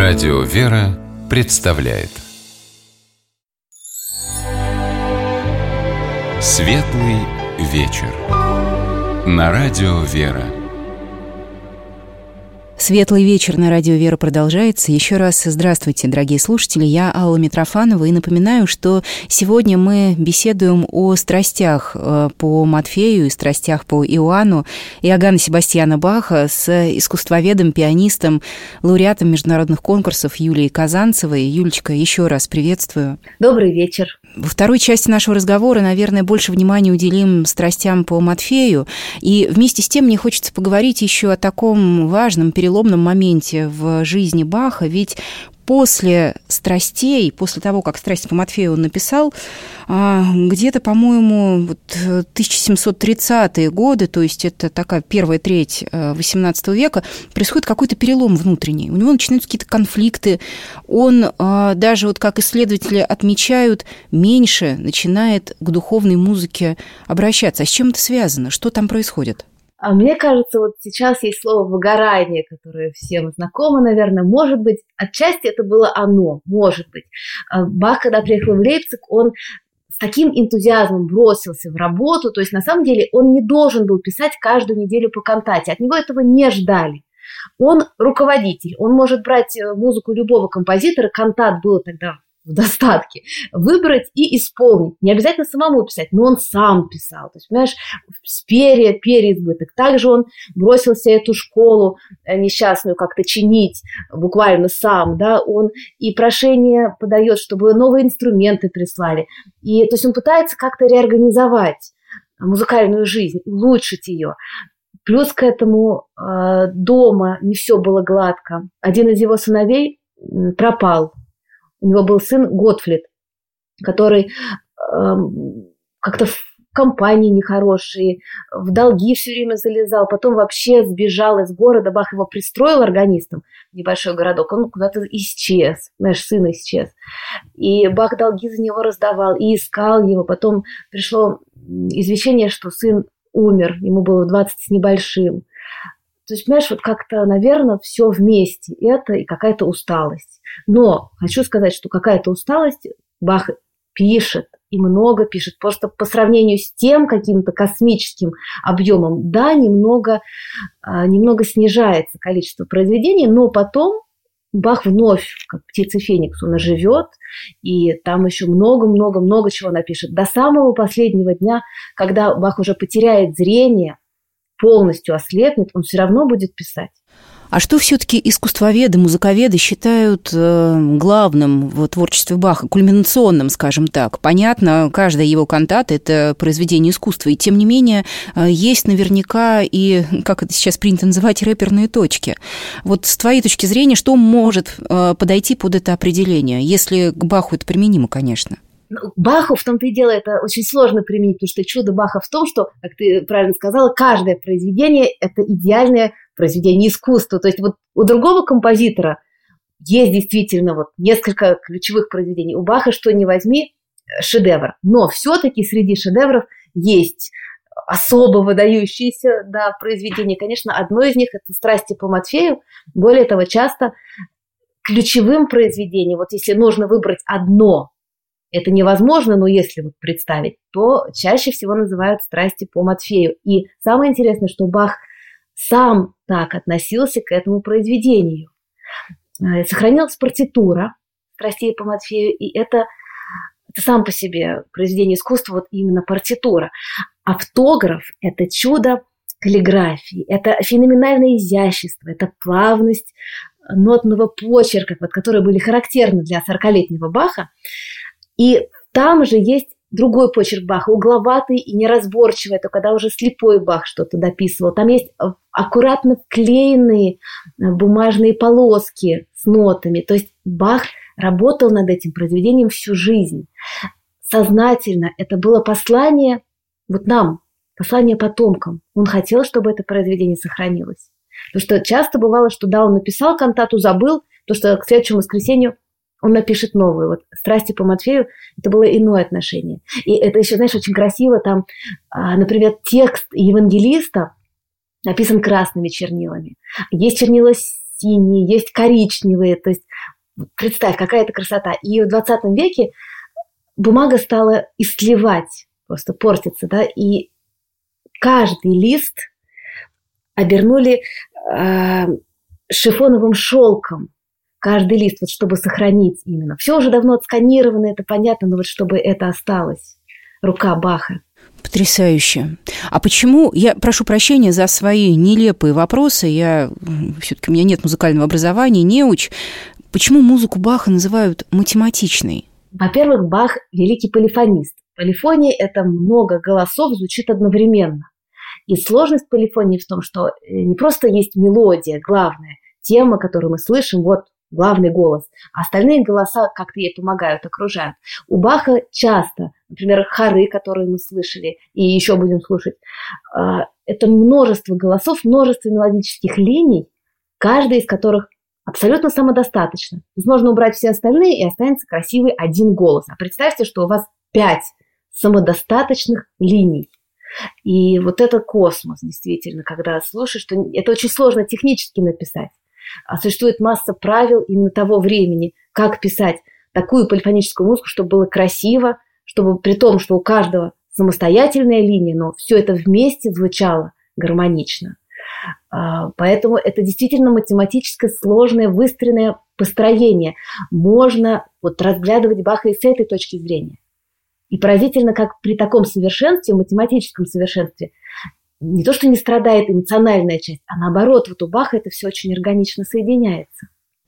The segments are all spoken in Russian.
Радио «Вера» представляет Светлый вечер на Радио «Вера». Светлый вечер на Радио «Вера» продолжается. Еще раз здравствуйте, дорогие слушатели. Я Алла Митрофанова и напоминаю, что сегодня мы беседуем о страстях по Матфею и страстях по Иоанну Иоганна Себастьяна Баха с искусствоведом, пианистом, лауреатом международных конкурсов Юлией Казанцевой. Юлечка, еще раз приветствую. Добрый вечер. Во второй части нашего разговора, наверное, больше внимания уделим страстям по Матфею. И вместе с тем мне хочется поговорить еще о таком важном, переломном моменте в жизни Баха. Ведь после страстей, после того, как «Страсти по Матфею» он написал, где-то, по-моему, 1730-е годы, то есть это такая первая треть XVIII века, происходит какой-то перелом внутренний. У него начинаются какие-то конфликты. Он, даже вот как исследователи отмечают, меньше начинает к духовной музыке обращаться. А с чем это связано? Что там происходит? А мне кажется, вот сейчас есть слово «выгорание», которое всем знакомо, наверное. Может быть, отчасти это было оно, может быть. Бах, когда приехал в Лейпциг, он с таким энтузиазмом бросился в работу. То есть, на самом деле, он не должен был писать каждую неделю по кантате. От него этого не ждали. Он руководитель, он может брать музыку любого композитора, кантат было тогда в достатке, выбрать и исполнить. Не обязательно самому писать, но он сам писал. То есть, понимаешь, переизбыток. Также он бросился эту школу несчастную как-то чинить, буквально сам, да, он и прошение подает, чтобы новые инструменты прислали. И, то есть он пытается как-то реорганизовать музыкальную жизнь, улучшить ее. Плюс к этому дома не все было гладко. Один из его сыновей пропал. У него был сын Готфрид, который как-то в компании нехорошие, в долги все время залезал, потом вообще сбежал из города. Бах его пристроил органистом в небольшой городок, он куда-то исчез, знаешь, сын исчез. И Бах долги за него раздавал и искал его. Потом пришло извещение, что сын умер, ему было 20 с небольшим. То есть, понимаешь, вот как-то, наверное, все вместе. Это и какая-то усталость. Но хочу сказать, что какая-то усталость Бах пишет, и много пишет. Просто по сравнению с тем каким-то космическим объемом, да, немного снижается количество произведений, но потом Бах вновь, как птица Феникс, он оживет, и там еще много-много-много чего напишет. До самого последнего дня, когда Бах уже потеряет зрение, полностью ослепнет, он все равно будет писать. А что все-таки искусствоведы, музыковеды считают главным в творчестве Баха, кульминационным, скажем так? Понятно, каждая его кантата – это произведение искусства, и тем не менее есть наверняка и, как это сейчас принято называть, рэперные точки. Вот с твоей точки зрения, что может подойти под это определение, если к Баху это применимо, конечно? Баху, в том-то и дело, это очень сложно применить, потому что чудо Баха в том, что, как ты правильно сказала, каждое произведение – это идеальное произведение искусства. То есть вот у другого композитора есть действительно вот несколько ключевых произведений. У Баха, что ни возьми, шедевр. Но все-таки среди шедевров есть особо выдающиеся, да, произведения. Конечно, одно из них – это «Страсти по Матфею». Более того, часто ключевым произведением, вот если нужно выбрать одно, это невозможно, но если вот представить, то чаще всего называют «Страсти по Матфею». И самое интересное, что Бах сам так относился к этому произведению. Сохранилась партитура «Страстей по Матфею», и это сам по себе произведение искусства, вот именно партитура. Автограф – это чудо каллиграфии, это феноменальное изящество, это плавность нотного почерка, вот, которые были характерны для 40-летнего Баха. И там же есть другой почерк Баха, угловатый и неразборчивый, это когда уже слепой Бах что-то дописывал. Там есть аккуратно вклеенные бумажные полоски с нотами. То есть Бах работал над этим произведением всю жизнь. Сознательно это было послание вот нам, послание потомкам. Он хотел, чтобы это произведение сохранилось. Потому что часто бывало, что да, он написал кантату, забыл, то что к следующему воскресенью он напишет новую. Вот «Страсти по Матфею» – это было иное отношение. И это еще, знаешь, очень красиво. Там, например, текст евангелиста написан красными чернилами. Есть чернила синие, есть коричневые. То есть Представь, какая это красота. И в 20 веке бумага стала истлевать, просто портиться, да, и каждый лист обернули шифоновым шелком. Каждый лист, вот чтобы сохранить именно. Все уже давно отсканировано, это понятно, но вот чтобы это осталось. Рука Баха. Потрясающе. А почему, я прошу прощения за свои нелепые вопросы, все-таки у меня нет музыкального образования, неуч, почему музыку Баха называют математичной? Во-первых, Бах – великий полифонист. Полифония – это много голосов, звучит одновременно. И сложность полифонии в том, что не просто есть мелодия, главная, тема, которую мы слышим, вот главный голос, а остальные голоса как-то ей помогают, окружают. У Баха часто, например, хоры, которые мы слышали и еще будем слушать, это множество голосов, множество мелодических линий, каждая из которых абсолютно самодостаточно. То есть можно убрать все остальные, и останется красивый один голос. А представьте, что у вас 5 самодостаточных линий. И вот это космос, действительно, когда слушаешь, что это очень сложно технически написать. А существует масса правил именно того времени, как писать такую полифоническую музыку, чтобы было красиво, чтобы при том, что у каждого самостоятельная линия, но все это вместе звучало гармонично. Поэтому это действительно математическое сложное выстроенное построение. Можно вот разглядывать Баха и с этой точки зрения. И поразительно, как при таком совершенстве, математическом совершенстве, не то, что не страдает эмоциональная часть, а наоборот, вот у Баха это все очень органично соединяется.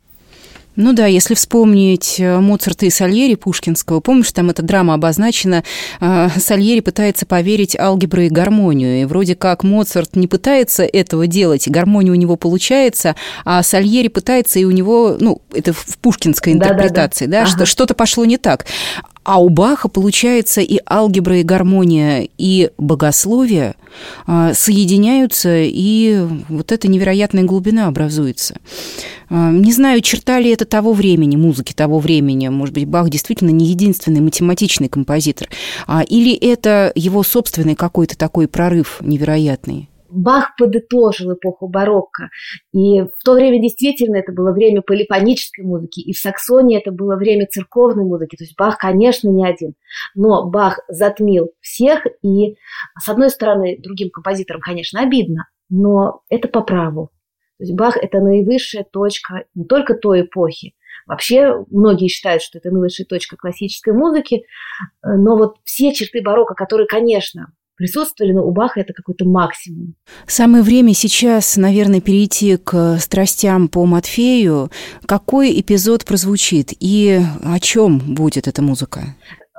Ну да, если вспомнить Моцарта и Сальери пушкинского, помнишь, там эта драма обозначена, Сальери пытается поверить алгебру и гармонию, и вроде как Моцарт не пытается этого делать, гармония у него получается, а Сальери пытается, и у него, это в пушкинской интерпретации, да, ага. Что-то пошло не так. А у Баха, получается, и алгебра, и гармония, и богословие соединяются, и вот эта невероятная глубина образуется. Не знаю, черта ли это того времени, музыки того времени. Может быть, Бах действительно не единственный математичный композитор. Или это его собственный какой-то такой прорыв невероятный? Бах подытожил эпоху барокко. И в то время действительно это было время полифонической музыки, и в Саксонии это было время церковной музыки. То есть Бах, конечно, не один. Но Бах затмил всех, и, с одной стороны, другим композиторам, конечно, обидно, но это по праву. То есть Бах – это наивысшая точка не только той эпохи. Вообще, многие считают, что это наивысшая точка классической музыки, но вот все черты барокко, которые, конечно, присутствовали, но у Баха это какой-то максимум. Самое время сейчас, наверное, перейти к страстям по Матфею. Какой эпизод прозвучит и о чем будет эта музыка?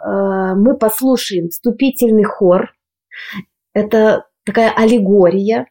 Мы послушаем вступительный хор. Это такая аллегория,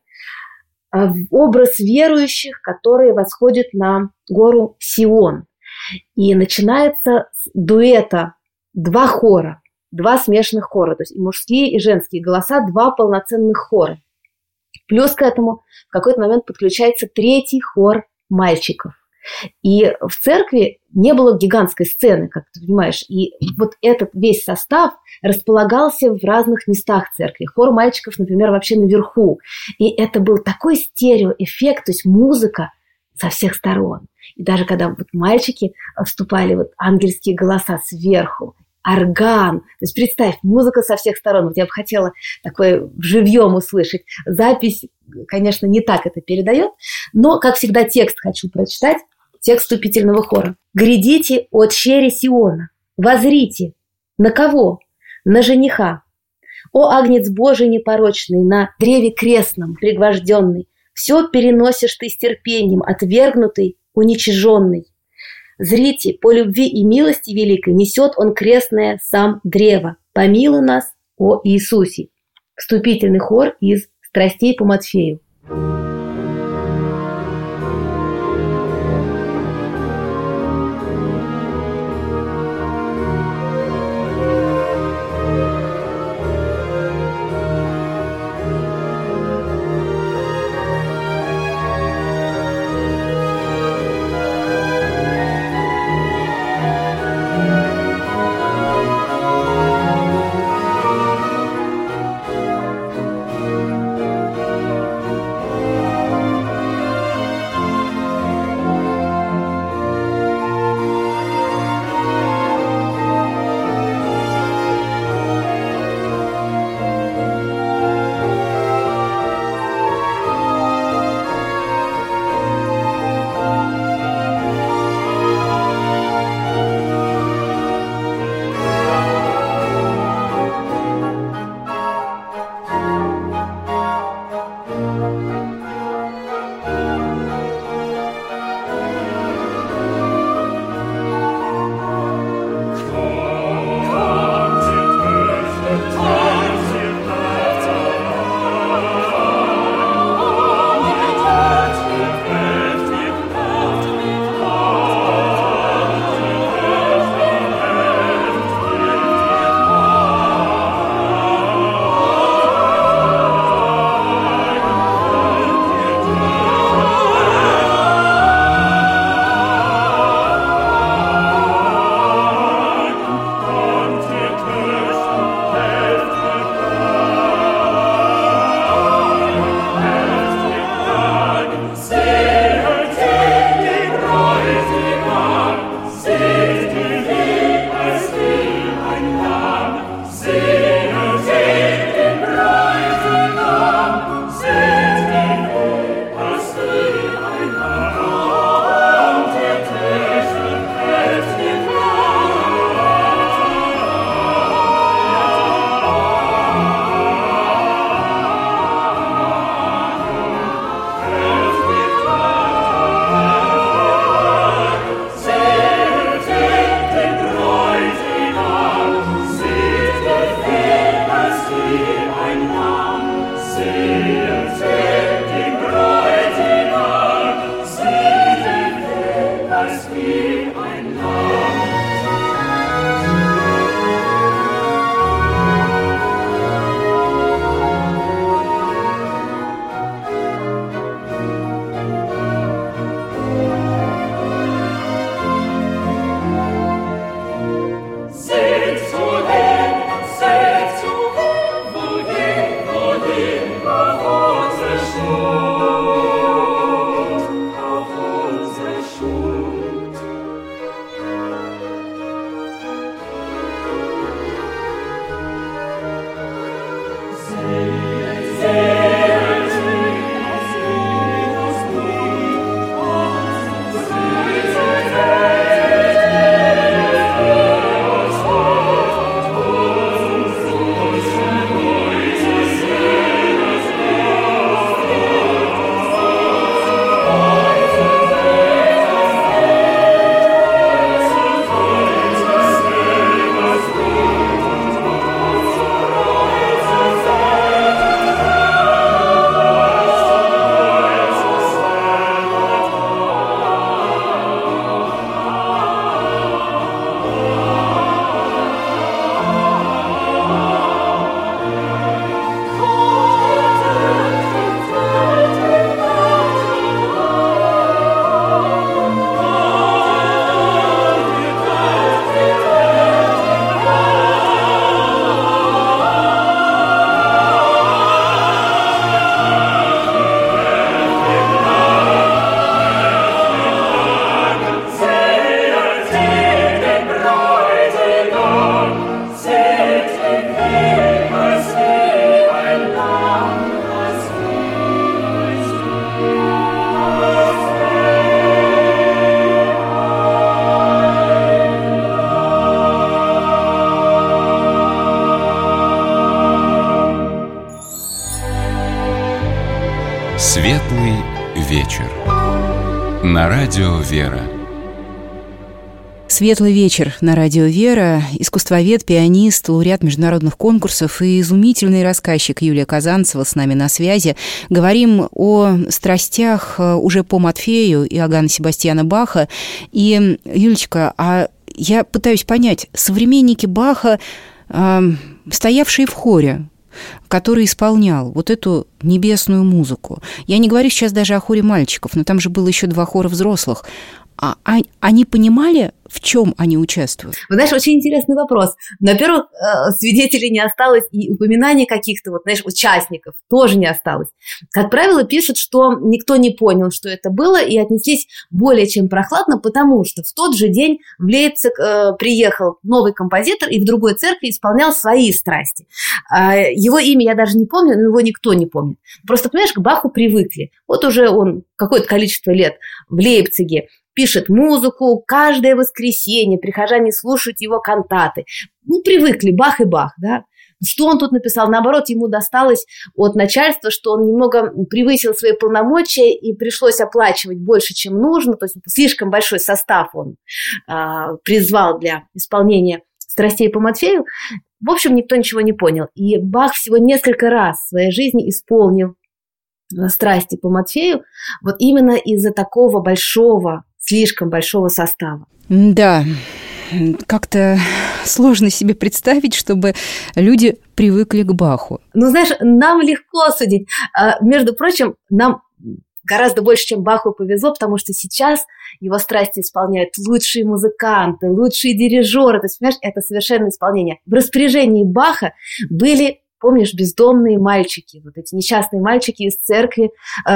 образ верующих, которые восходят на гору Сион. И начинается с дуэта 2 хора. 2 смешанных хора, то есть и мужские, и женские голоса, 2 полноценных хора. Плюс к этому в какой-то момент подключается 3-й хор мальчиков. И в церкви не было гигантской сцены, как ты понимаешь, и вот этот весь состав располагался в разных местах церкви. Хор мальчиков, например, вообще наверху. И это был такой стереоэффект, то есть музыка со всех сторон. И даже когда вот мальчики вступали, вот ангельские голоса сверху, орган. То есть представь, музыка со всех сторон. Вот я бы хотела такое живьем услышать. Запись, конечно, не так это передает, но, как всегда, текст хочу прочитать. Текст вступительного хора. «Грядите от щери Сиона, возрите». На кого? На жениха. «О, агнец Божий непорочный, на древе крестном пригвожденный, все переносишь ты с терпением, отвергнутый, уничиженный. Зрите, по любви и милости великой несет он крестное сам древо. Помилуй нас, о Иисусе». Вступительный хор из «Страстей по Матфею». вечер. На радио «Вера». Светлый вечер на радио «Вера». Искусствовед, пианист, лауреат международных конкурсов и изумительный рассказчик Юлия Казанцева с нами на связи. Говорим о страстях уже по Матфею Иоганна Себастьяна Баха. И, Юлечка, я пытаюсь понять, современники Баха, стоявшие в хоре, который исполнял вот эту небесную музыку. Я не говорю сейчас даже о хоре мальчиков, но там же было еще 2 хора взрослых. Они понимали, в чем они участвуют? Вы знаешь, очень интересный вопрос. Во-первых, свидетелей не осталось, и упоминаний каких-то, участников тоже не осталось. Как правило, пишут, что никто не понял, что это было, и отнеслись более чем прохладно, потому что в тот же день в Лейпциг приехал новый композитор и в другой церкви исполнял свои страсти. Его имя я даже не помню, но его никто не помнит. Просто, понимаешь, к Баху привыкли. Вот уже он какое-то количество лет в Лейпциге пишет музыку, каждое воскресенье прихожане слушают его кантаты. Привыкли, Бах и Бах, да. Что он тут написал? Наоборот, ему досталось от начальства, что он немного превысил свои полномочия и пришлось оплачивать больше, чем нужно, то есть слишком большой состав он призвал для исполнения страстей по Матфею. В общем, никто ничего не понял. И Бах всего несколько раз в своей жизни исполнил страсти по Матфею вот именно из-за такого слишком большого состава. Да, как-то сложно себе представить, чтобы люди привыкли к Баху. Знаешь, нам легко судить. Между прочим, нам гораздо больше, чем Баху, повезло, потому что сейчас его страсти исполняют лучшие музыканты, лучшие дирижеры. То есть, понимаешь, это совершенное исполнение. В распоряжении Баха были, помнишь, бездомные мальчики, вот эти несчастные мальчики из церкви,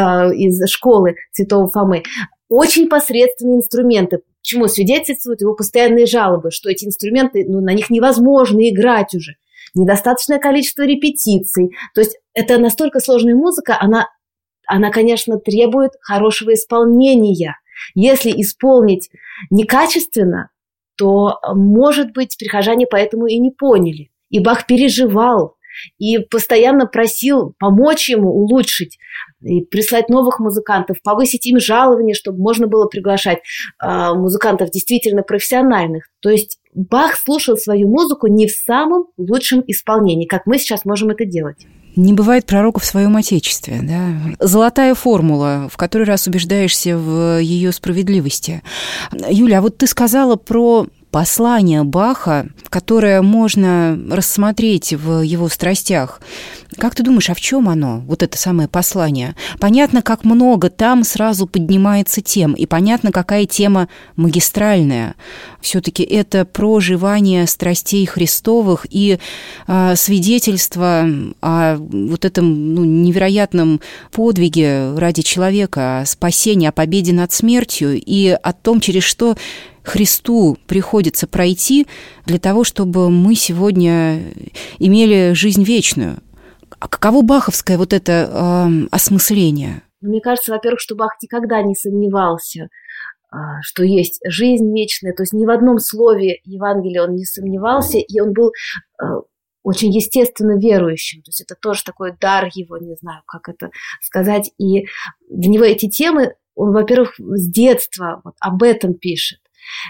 из школы Святого Фомы. Очень посредственные инструменты, чему свидетельствуют его постоянные жалобы, что эти инструменты, на них невозможно играть уже. Недостаточное количество репетиций. То есть это настолько сложная музыка, она, конечно, требует хорошего исполнения. Если исполнить некачественно, то, может быть, прихожане поэтому и не поняли. И Бах переживал, и постоянно просил помочь ему улучшить, и прислать новых музыкантов, повысить им жалование, чтобы можно было приглашать музыкантов действительно профессиональных. То есть Бах слушал свою музыку не в самом лучшем исполнении, как мы сейчас можем это делать. Не бывает пророка в своем отечестве, да? Золотая формула, в который раз убеждаешься в ее справедливости. Юля, а вот ты сказала про послание Баха, которое можно рассмотреть в его страстях. Как ты думаешь, а в чем оно, вот это самое послание? Понятно, как много там сразу поднимается тем, и понятно, какая тема магистральная. Все-таки это проживание страстей Христовых и свидетельство о вот этом невероятном подвиге ради человека, о спасении, о победе над смертью и о том, через что Христу приходится пройти для того, чтобы мы сегодня имели жизнь вечную. А каково баховское вот это осмысление? Мне кажется, во-первых, что Бах никогда не сомневался, что есть жизнь вечная. То есть ни в одном слове Евангелия он не сомневался, и он был очень естественно верующим. То есть это тоже такой дар его, не знаю, как это сказать. И для него эти темы, он, во-первых, с детства вот об этом пишет.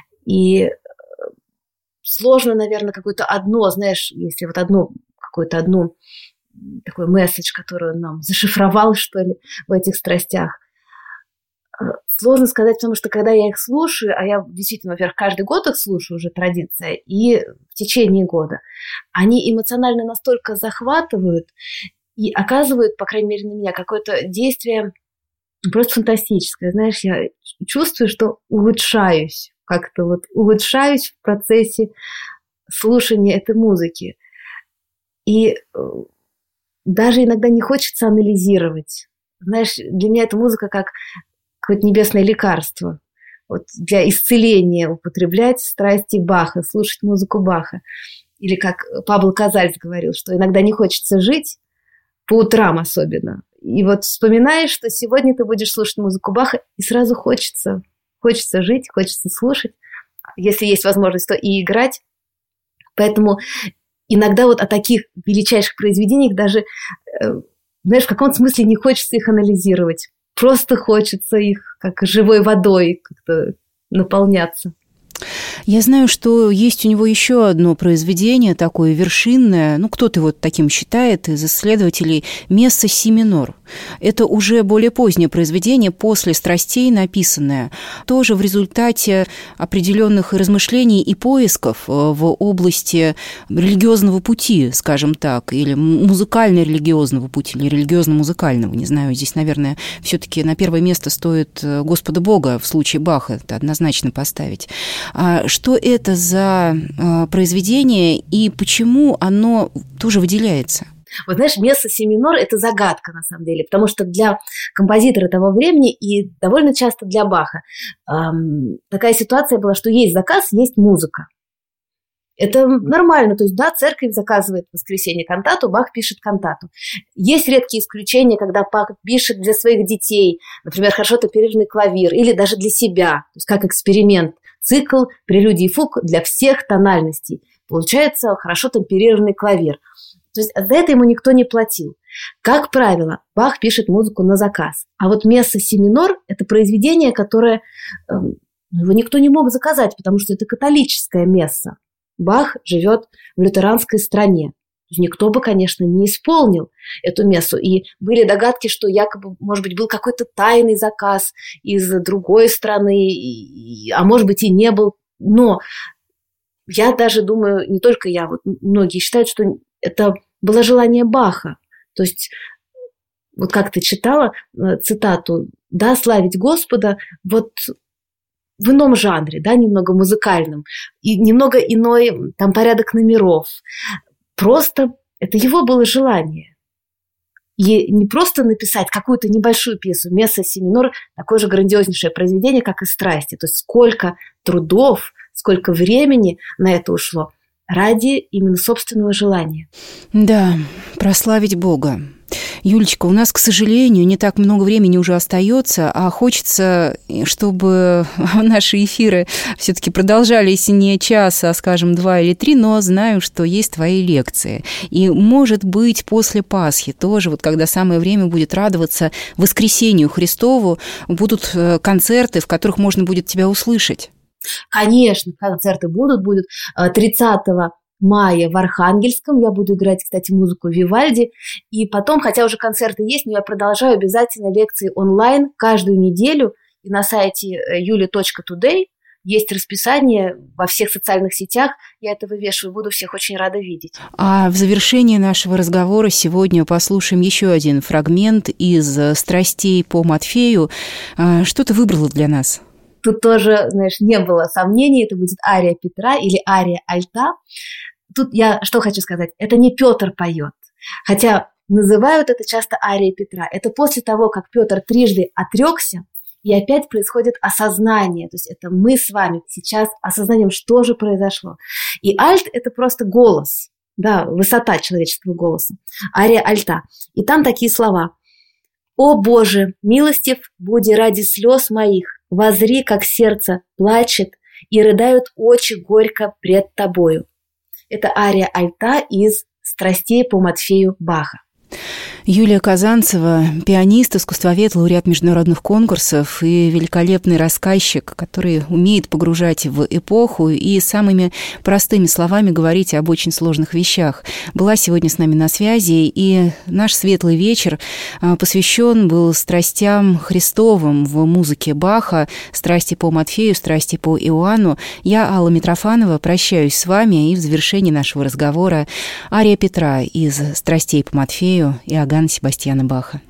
И сложно, наверное, какое-то одно, знаешь, если вот одну такой месседж, который он нам зашифровал, что ли, в этих страстях. Сложно сказать, потому что когда я их слушаю, а я действительно, во-первых, каждый год их слушаю, уже традиция, и в течение года, они эмоционально настолько захватывают и оказывают, по крайней мере, на меня какое-то действие просто фантастическое. Знаешь, я чувствую, что улучшаюсь, как-то вот улучшаюсь в процессе слушания этой музыки. И даже иногда не хочется анализировать. Знаешь, для меня эта музыка как какое-то небесное лекарство. Вот для исцеления употреблять страсти Баха, слушать музыку Баха. Или как Пабло Казальс говорил, что иногда не хочется жить, по утрам особенно. И вот вспоминаешь, что сегодня ты будешь слушать музыку Баха, и сразу хочется жить, хочется слушать. Если есть возможность, то и играть. Поэтому иногда вот о таких величайших произведениях даже, знаешь, в каком-то смысле не хочется их анализировать. просто хочется их как живой водой как-то наполняться. Я знаю, что есть у него еще одно произведение, такое вершинное, кто-то его таким считает из исследователей, «Месса си минор». Это уже более позднее произведение, после «Страстей» написанное, тоже в результате определенных размышлений и поисков в области религиозного пути, скажем так, или музыкально-религиозного пути, или религиозно-музыкального, не знаю, здесь, наверное, все-таки на первое место стоит Господа Бога в случае Баха, это однозначно поставить. Что это за произведение и почему оно тоже выделяется? Вот знаешь, месса си минор – это загадка на самом деле, потому что для композитора того времени и довольно часто для Баха такая ситуация была, что есть заказ, есть музыка. Это нормально, то есть, да, церковь заказывает в воскресенье кантату, Бах пишет кантату. Есть редкие исключения, когда Бах пишет для своих детей, например, хорошо оперированный клавир, или даже для себя, то есть как эксперимент, цикл прелюдий и фуг для всех тональностей. Получается хорошо темперированный клавир. То есть за это ему никто не платил. Как правило, Бах пишет музыку на заказ. А вот месса си минор – это произведение, которое его никто не мог заказать, потому что это католическая месса. Бах живет в лютеранской стране. Никто бы, конечно, не исполнил эту мессу. И были догадки, что якобы, может быть, был какой-то тайный заказ из другой страны, а может быть и не был. Но я даже думаю, не только я, вот многие считают, что это было желание Баха. То есть, вот как ты читала цитату, да, славить Господа, вот в ином жанре, да, немного музыкальном, и немного иной там порядок номеров. Просто это его было желание. И не просто написать какую-то небольшую пьесу, месса си минор, такое же грандиознейшее произведение, как и «Страсти». То есть сколько трудов, сколько времени на это ушло ради именно собственного желания. Да, прославить Бога. Юлечка, у нас, к сожалению, не так много времени уже остается, а хочется, чтобы наши эфиры все-таки продолжались не час, а, скажем, 2 или 3, но знаю, что есть твои лекции. И, может быть, после Пасхи тоже, вот когда самое время будет радоваться воскресению Христову, будут концерты, в которых можно будет тебя услышать. Конечно, концерты будут 30 мая в Архангельском. Я буду играть, кстати, музыку Вивальди. И потом, хотя уже концерты есть, но я продолжаю обязательно лекции онлайн каждую неделю. И на сайте yuli.today есть расписание во всех социальных сетях. Я это вывешиваю, буду всех очень рада видеть. А в завершении нашего разговора сегодня послушаем еще один фрагмент из «Страстей» по Матфею. Что ты выбрала для нас? Тут тоже, знаешь, не было сомнений, это будет ария Петра или ария Альта. Тут я что хочу сказать, это не Петр поет, хотя называют это часто арией Петра. Это после того, как Петр трижды отрекся, и опять происходит осознание. То есть это мы с вами сейчас осознаем, что же произошло. И альт – это просто голос, да, высота человеческого голоса. Ария Альта. И там такие слова. «О Боже, милостив буди ради слез моих, возри, как сердце плачет, и рыдают очи горько пред тобою». Это ария Альта из «Страстей» по Матфею Баха. Юлия Казанцева, пианист, искусствовед, лауреат международных конкурсов и великолепный рассказчик, который умеет погружать в эпоху и самыми простыми словами говорить об очень сложных вещах, была сегодня с нами на связи. И наш светлый вечер посвящен был страстям Христовым в музыке Баха, «Страсти по Матфею», «Страсти по Иоанну». Я, Алла Митрофанова, прощаюсь с вами, и в завершении нашего разговора ария Петра из «Страстей по Матфею» и Иоганна Себастьяна Баха.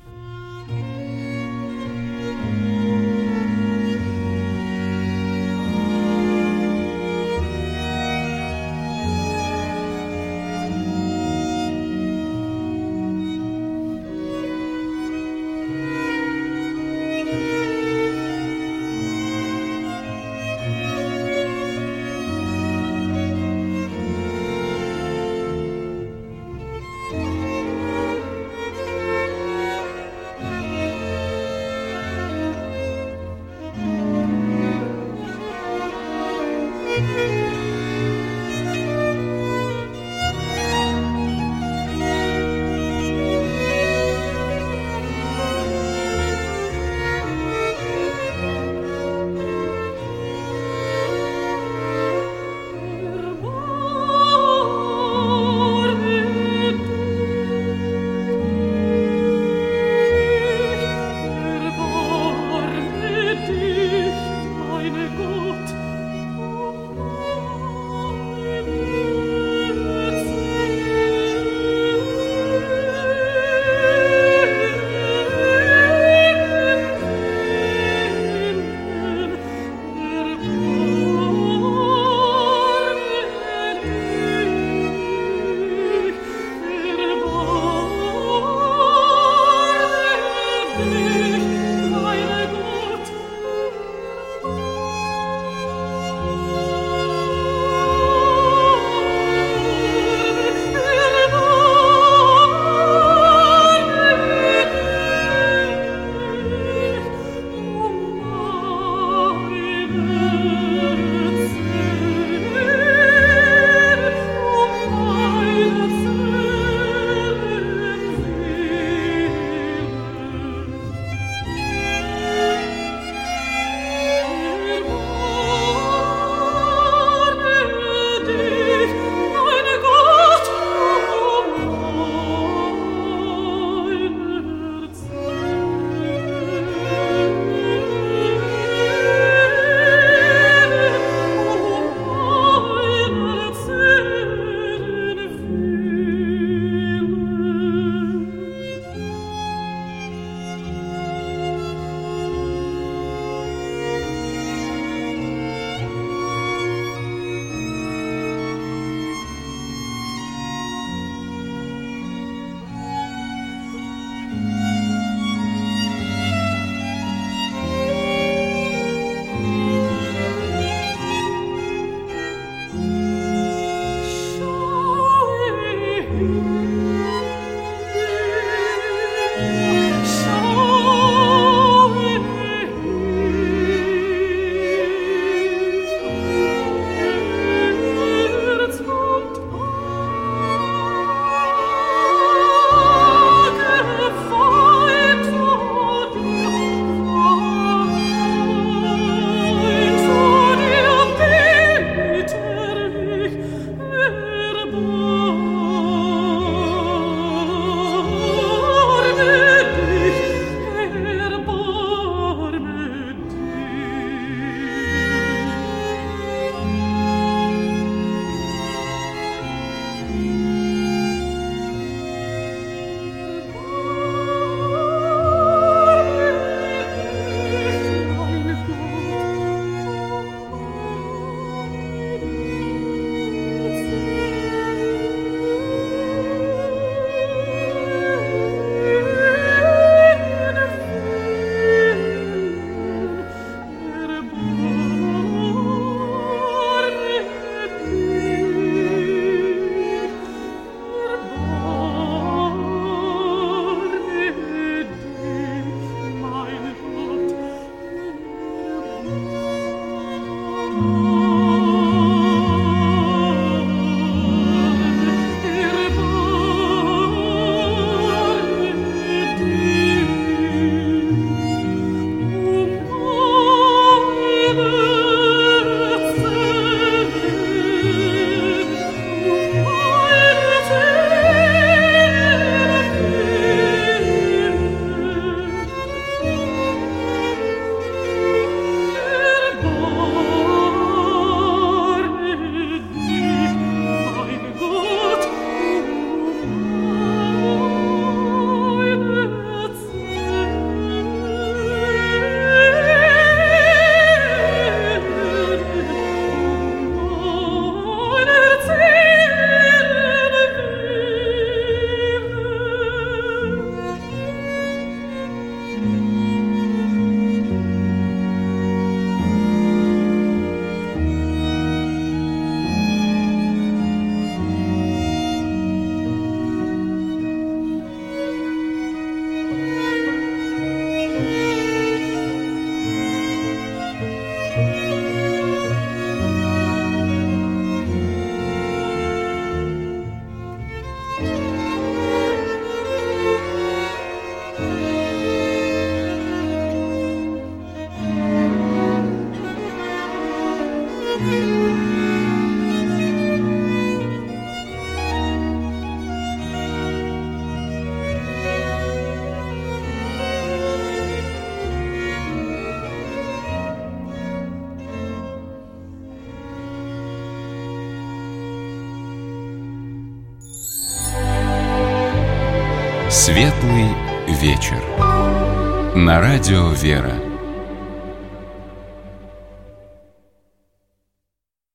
Светлый вечер. На радио «Вера».